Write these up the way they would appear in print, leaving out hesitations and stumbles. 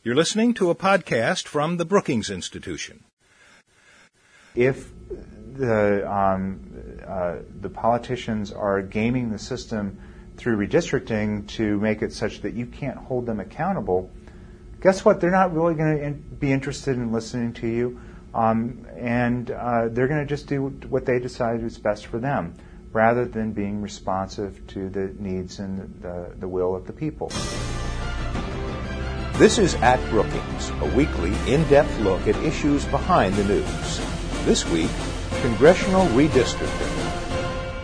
You're listening to a podcast from the Brookings Institution. If the politicians are gaming the system through redistricting to make it such that you can't hold them accountable, guess what? They're not really going to be interested in listening to you, and they're going to just do what they decide is best for them, rather than being responsive to the needs and the will of the people. This is At Brookings, a weekly, in-depth look at issues behind the news. This week, congressional redistricting.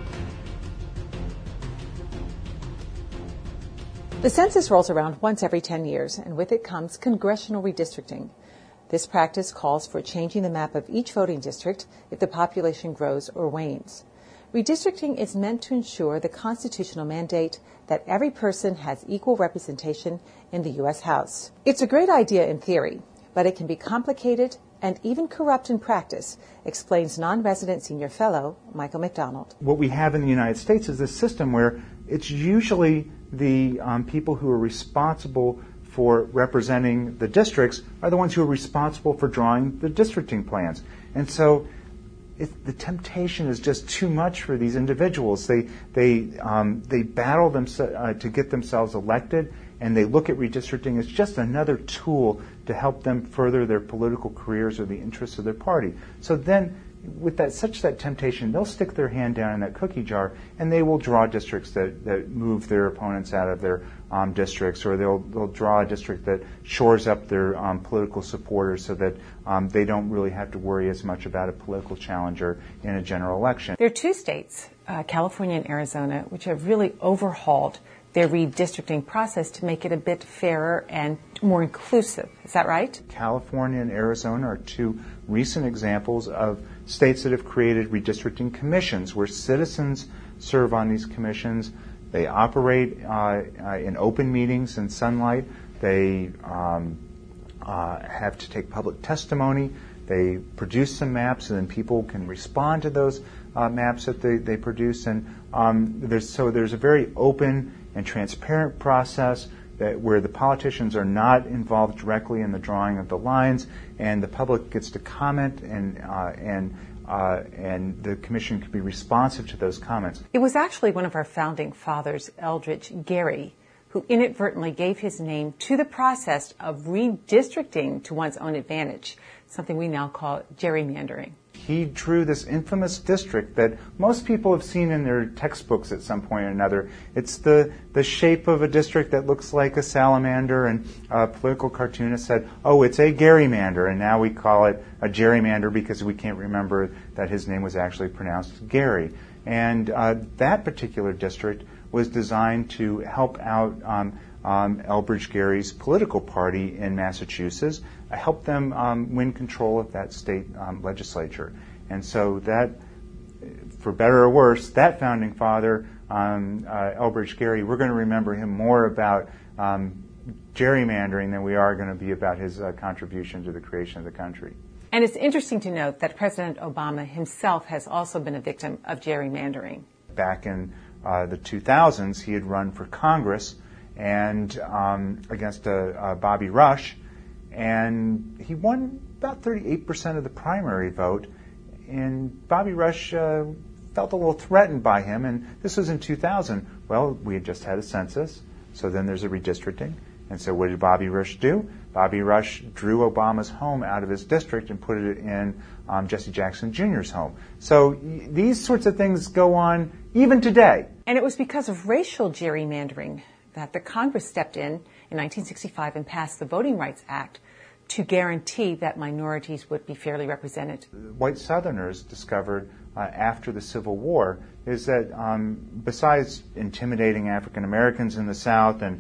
The census rolls around once every 10 years, and with it comes congressional redistricting. This practice calls for changing the map of each voting district if the population grows or wanes. Redistricting is meant to ensure the constitutional mandate that every person has equal representation in the U.S. House. It's a great idea in theory, but it can be complicated and even corrupt in practice, explains non-resident senior fellow Michael McDonald. What we have in the United States is this system where it's usually the people who are responsible for representing the districts are the ones who are responsible for drawing the districting plans. And so the temptation is just too much for these individuals. They battle to get themselves elected, and they look at redistricting as just another tool to help them further their political careers or the interests of their party. So then, with that temptation, they'll stick their hand down in that cookie jar, and they will draw districts that move their opponents out of their districts, or they'll draw a district that shores up their political supporters so that they don't really have to worry as much about a political challenger in a general election. There are two states, California and Arizona, which have really overhauled their redistricting process to make it a bit fairer and more inclusive. Is that right? California and Arizona are two recent examples of states that have created redistricting commissions where citizens serve on these commissions. They operate in open meetings in sunlight. They have to take public testimony. They produce some maps, and then people can respond to those maps that they produce. And there's a very open and transparent process where the politicians are not involved directly in the drawing of the lines, and the public gets to comment, and the commission can be responsive to those comments. It was actually one of our founding fathers, Eldridge Gerry, who inadvertently gave his name to the process of redistricting to one's own advantage, something we now call gerrymandering. He drew this infamous district that most people have seen in their textbooks at some point or another. It's the shape of a district that looks like a salamander, and a political cartoonist said, oh, it's a gerrymander, and now we call it a gerrymander because we can't remember that his name was actually pronounced Gary. And that particular district was designed to help out Elbridge Gerry's political party in Massachusetts, help them win control of that state legislature. And so that, for better or worse, that founding father, Elbridge Gerry, we're going to remember him more about gerrymandering than we are going to be about his contribution to the creation of the country. And it's interesting to note that President Obama himself has also been a victim of gerrymandering. Back in the 2000s, he had run for Congress and against Bobby Rush, and he won about 38% of the primary vote, and Bobby Rush felt a little threatened by him, and this was in 2000. Well, we had just had a census, so then there's a redistricting, and so what did Bobby Rush do? Bobby Rush drew Obama's home out of his district and put it in Jesse Jackson Jr.'s home. So these sorts of things go on even today. And it was because of racial gerrymandering that the Congress stepped in 1965 and passed the Voting Rights Act to guarantee that minorities would be fairly represented. White Southerners discovered after the Civil War is that besides intimidating African Americans in the South and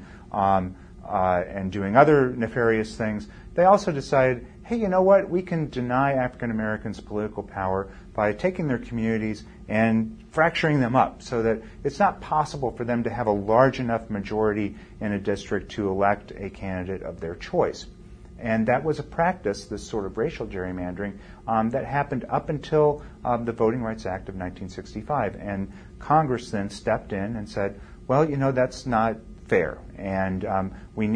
doing other nefarious things, they also decided, hey, you know what? We can deny African Americans political power by taking their communities and fracturing them up so that it's not possible for them to have a large enough majority in a district to elect a candidate of their choice. And that was a practice, this sort of racial gerrymandering, that happened up until the Voting Rights Act of 1965. And Congress then stepped in and said, well, you know, that's not fair, and we need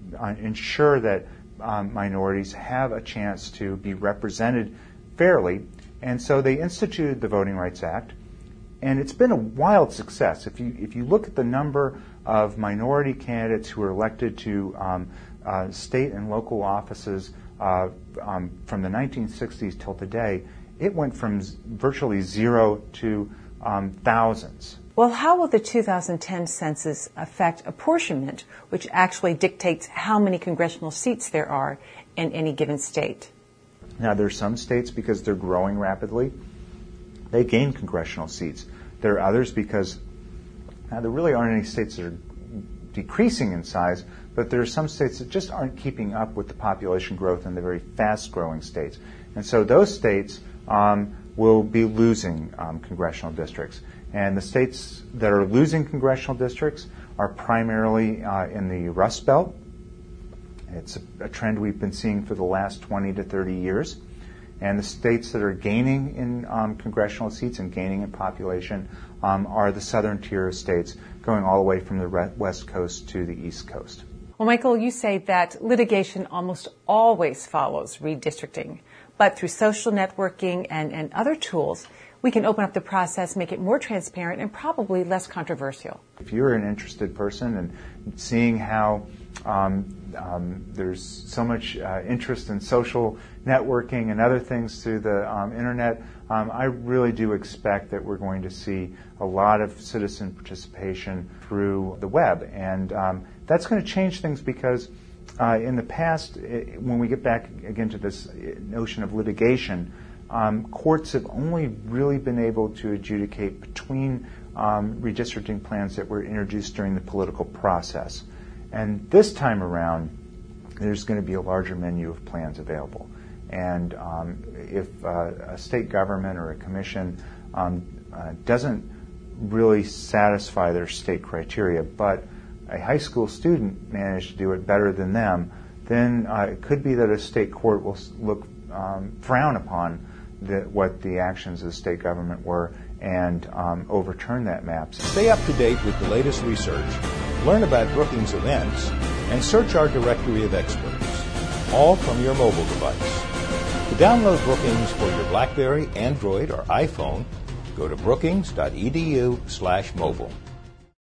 ensure that minorities have a chance to be represented fairly. And so they instituted the Voting Rights Act, and it's been a wild success. If you look at the number of minority candidates who are elected to state and local offices from the 1960s till today, it went from virtually zero to thousands. Well, how will the 2010 census affect apportionment, which actually dictates how many congressional seats there are in any given state? Now, there are some states, because they're growing rapidly, they gain congressional seats. There are others because now there really aren't any states that are decreasing in size, but there are some states that just aren't keeping up with the population growth in the very fast-growing states. And so those states will be losing congressional districts. And the states that are losing congressional districts are primarily in the Rust Belt. It's a trend we've been seeing for the last 20 to 30 years. And the states that are gaining in congressional seats and gaining in population are the southern tier of states, going all the way from the west coast to the east coast. Well, Michael, you say that litigation almost always follows redistricting, but through social networking and other tools, we can open up the process, make it more transparent, and probably less controversial. If you're an interested person and seeing how there's so much interest in social networking and other things through the internet, I really do expect that we're going to see a lot of citizen participation through the web. And that's going to change things because in the past, when we get back again to this notion of litigation, courts have only really been able to adjudicate between redistricting plans that were introduced during the political process. And this time around, there's going to be a larger menu of plans available. And if a state government or a commission doesn't really satisfy their state criteria, but a high school student managed to do it better than them, then it could be that a state court will frown upon what the actions of the state government were and overturn that map. Stay up to date with the latest research, learn about Brookings events, and search our directory of experts, all from your mobile device. To download Brookings for your BlackBerry, Android, or iPhone, go to brookings.edu/mobile.